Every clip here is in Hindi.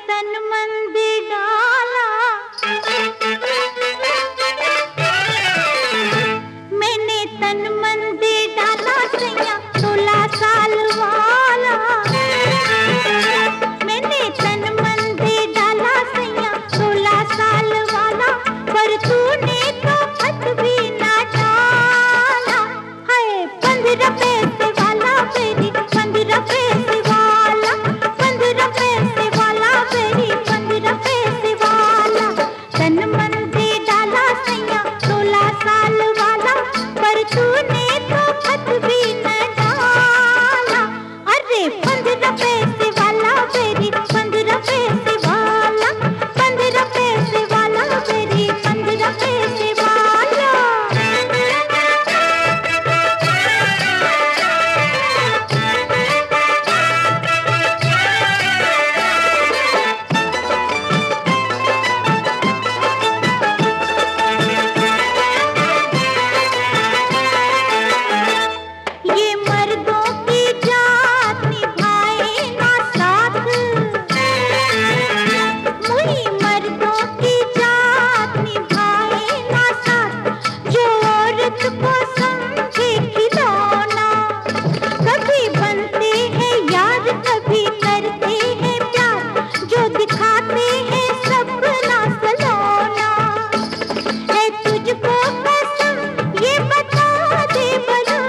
तन मन दे डाला, मैंने तन मन दे डाला सैया 16 साल वाला। मैंने तन मन दे डाला सैया 16 साल वाला, पर तूने तो हाथ भी ना डाला। हाय 15 पैसे वाला मेरी 15 पैसे वाला, 15 पैसे वाला मेरी 15 पैसे वाला। तन मन दे डाला सैया 16 साल वाला, पर तूने तो हाथ भी न डाला। अरे 15 पैसे वाला मेरी 15 पैसे वाला, 15 पैसे वाला मेरी 15 पैसे वाला। ये मर्दों की जात निभाए ना साथ, मुई मर्दों की जात निभाए ना साथ, जो औरत को समझे खिलौना। कभी बनते हैं यार कभी करते हैं प्यार, जो दिखाते हैं सपना सलोना। है तुझको कसम ये बता दे बलम,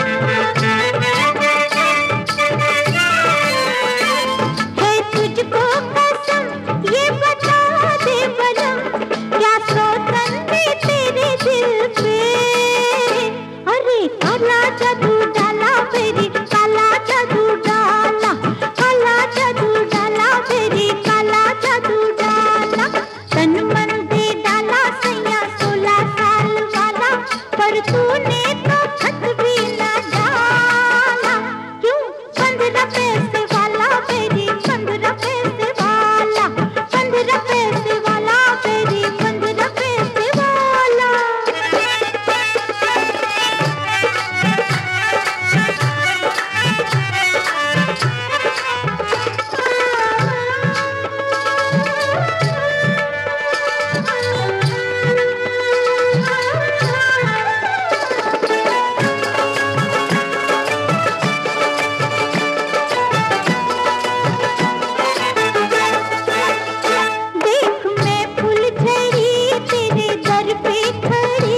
है तुझको कसम ये बता दे बलम, क्या सौतन में तेरे दिल पे। अरे काला जादू डाला मेरी काला जादू डाला, काला जादू डाला मेरी काला जादू डाला। तन मन दे डाला सैया 16 साल वाला, पर तूने तो हाथ भी ना डाला। क्यों 15 पैसे वाला मेरी 15 पैसे वाला, 15 पैसे वाला मेरी 15 पैसे वाला। देख मैं फुलझड़ी तेरे दर पे खड़ी,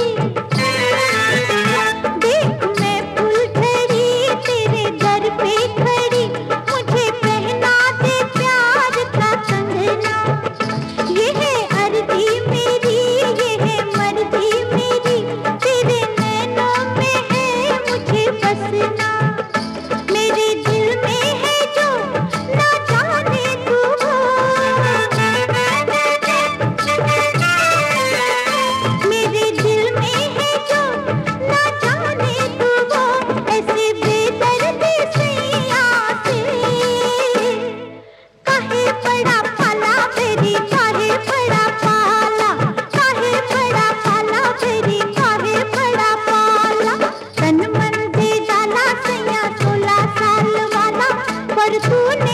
देख मैं फुलझड़ी तेरे दर पे खड़ी, मुझे पहना दे प्यार का कंगना। ये है अर्जी मेरी ये है मर्जी मेरी, तेरे नैनों में है मुझे बसना। मेरे दिल में है जो ना जाने तू हो, मेरे दिल में है जो ना जाने तू हो, ऐसे बेदर्दी सैया से काहे पड़ा पाला मेरी काहे पड़ा पाला, काहे पड़ा पाला मेरी काहे पड़ा पाला। तन मन दे डाला सैया 16 साल वाला, पर तूने